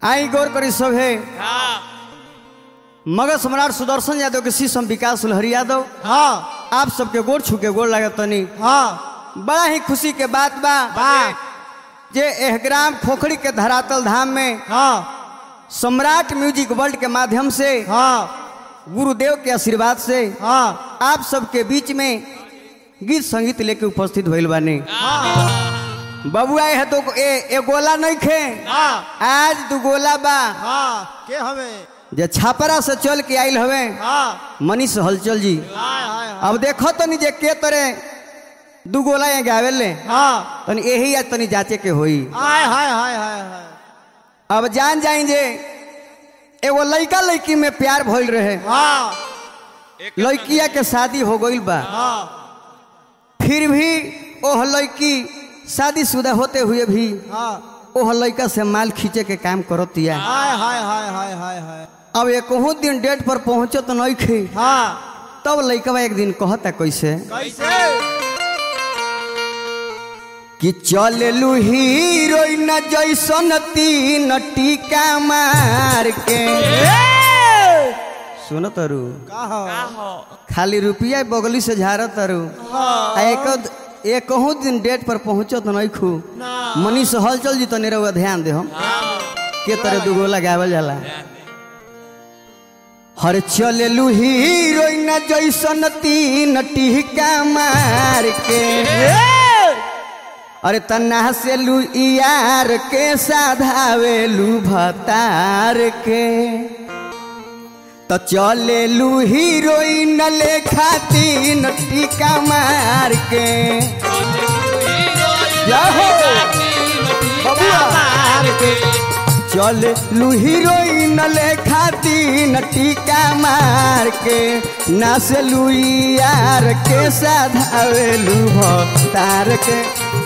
आई गौर करी सब है मगध सम्राट सुदर्शन यादव के शिष्य विकास लहरी यादव। हाँ आप सबके गोड़ छुके गोड़ लगे तनी। हाँ बड़ा ही खुशी के बात बा जे एहग्राम खोखड़ी के धरातल धाम में हाँ सम्राट म्यूजिक वर्ल्ड के माध्यम से हाँ गुरुदेव के आशीर्वाद से हाँ आप सबके बीच में गीत संगीत लेके उपस्थित भइल बानी। बबुआ है तो ए गोला नहीं खे आज दू गोला बा हाँ के हमें जे छापरा से चल के आइल हवे हाँ मनीष हलचल जी। अब देखो तनी जे के तरह दू गोला ये गावेले हाँ तनी यही आज तनी जांचे के होई। हाय हाय हाय हाय हाय अब जान जाइन जे एगो लड़का लड़की में प्यार भइल रहे। हाँ लड़किया के शादी हो गइल बा हाँ फिर भी ओह लड़की शादीशुदा होते हुए भी हाँ ओह लड़का से माल खींचे के काम करतिया। हाय हाय हाय हाय हाय हाय अब एक दिन डेट पर पहुंचो तो नहीं खे हाँ तब लड़का एक दिन कहता कैसे कैसे कि चललू हीरोइन जैसन तीन टीका मार के। सुनो तरु खाली रुपया बगली से झाड़ तरु एक दिन डेट पर पहुंचो तो नहीं खू मनीष हलचल जी तो निरहुआ ध्यान दे हम के तरह दुगो लगावल जाला। हर चललू हीरोइन जैसन तीन टीका मार के अरे तना से लू यार के साधावे लू भतार के तो चले लू हीरोइन लेखा तीन टीका मार के। चले लू हीरोइन लेखा तीन टीका मार के नाच लू यार के साधावे लू भतार के।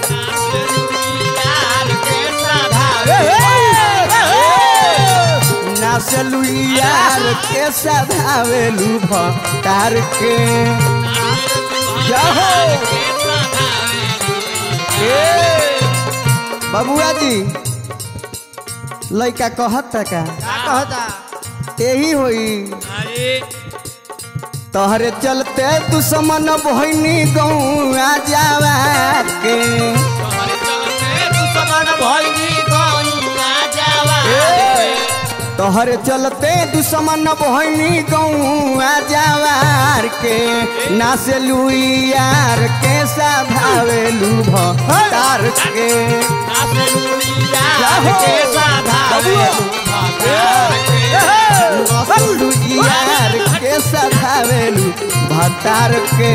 नाचलू यार के सधावेलू भतार के। बबुआ जी लड़का कहता का कहता यही होई तोहरे चलते दुश्मन बहनी गौआ जावा के। तोहरे चलते दुश्मन बहनी गौआ जवार के नाचलू यार के साधावेलू भतार के। यार के साधावेलू भतार के।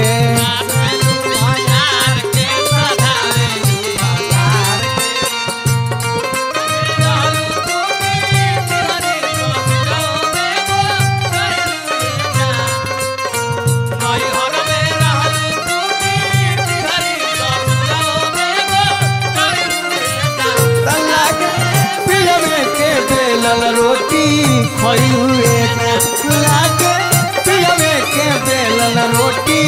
रोटी खइलुए लागे पियवे के बेलन रोटी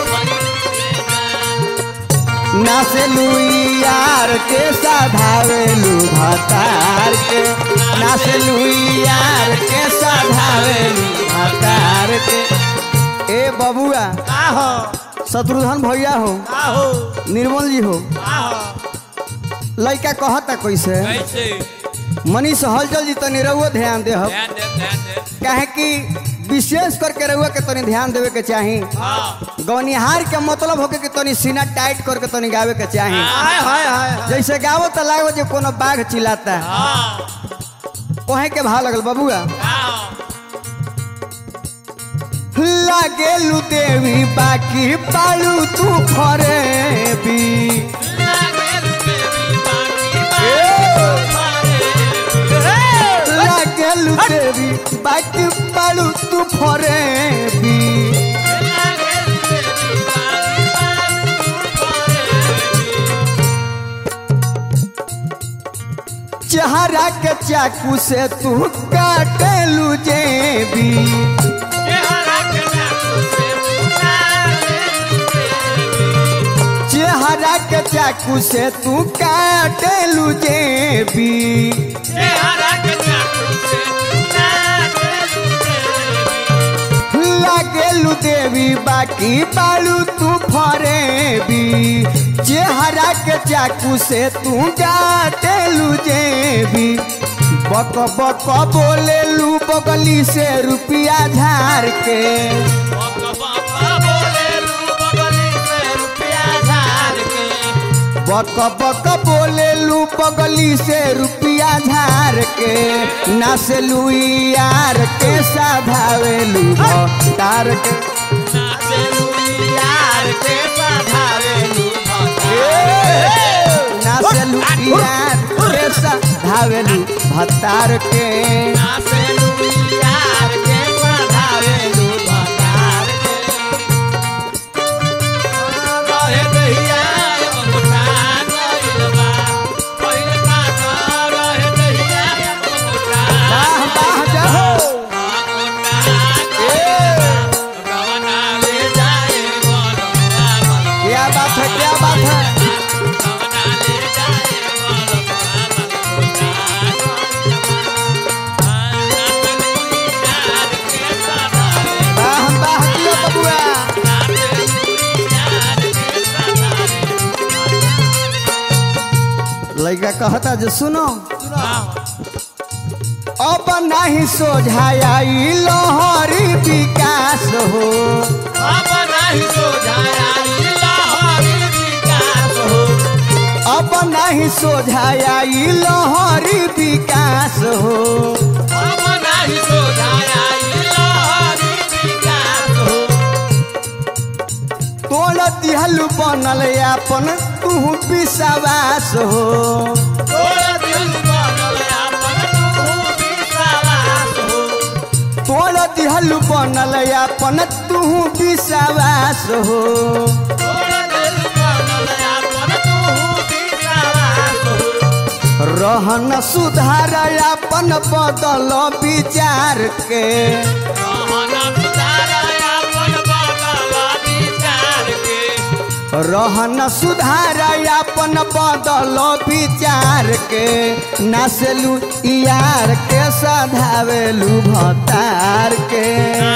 नाचलू यार के साधावेलू भतार के। नाचलू यार के साधावेलू भतार के। ए बबुआ शत्रुघ्न भैया हो निर्मल जी हो लड़का कहता कैसे मनीष हलचल जी तनी रहुआ ध्यान दे काहे कि विशेष करके रहुआ के तनी ध्यान देवे के चाही। गौनिहार के मतलब होके कि तनी सीना टाइट करके तनी गावे के चाही। जैसे गावो तो लागो जे कोनो बाघ चिल्लाता ओहे के भाव लगल बबुआ। लागेलू देवी बाकी पालू तू फरेबी लागेलू देवी बाकी पालू तू फरेबी। चेहरा के चाकू से तू काटेलू जेबी। चेहरा के चाकू से तू काटेलू जेबी। बाकी बालू तू फरेबी चेहरा के चाकू से तू काटेलू जेबी बक बक बोले लू बगली से रुपया झार के बक बक बोले लू बगली से रुपया झार के नाचलू यार के साधावेलू तार के नाचलू यार के साधावेलू भतार के क्या बात है लड़का कहता जो सुनो अब नहीं सोझाई लहरी विकास हो अब नहीं सोझाई लहरी विकास हो अब नहीं सोझाई लहरी विकास हो अब नहीं सोझाई लहरी विकास हो तोड़ दिहल बनल अपन तू विश्वास हो तोड़ दिहल बनल अपन तू विश्वास हो रहन सुधार अपन बदल विचार के रहन सुधार अपन बदल विचार के नाचलू यार के सधावेलू भतार के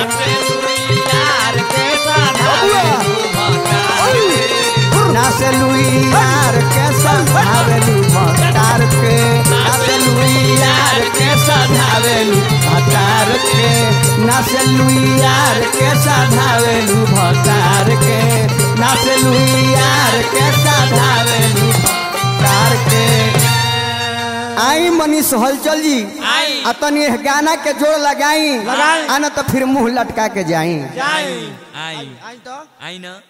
नाचलू यार के सधावेलू भतार के नाचलू यार के सधावेलू भतार के नाचलू यार के सधावेलू भतार के नाचलू यार के सधावेलू भतार के आई मनीष हलचल जी तनी गाना के जोड़ लगाई आना तो फिर मुंह लटका के जाई आई तो आई ना।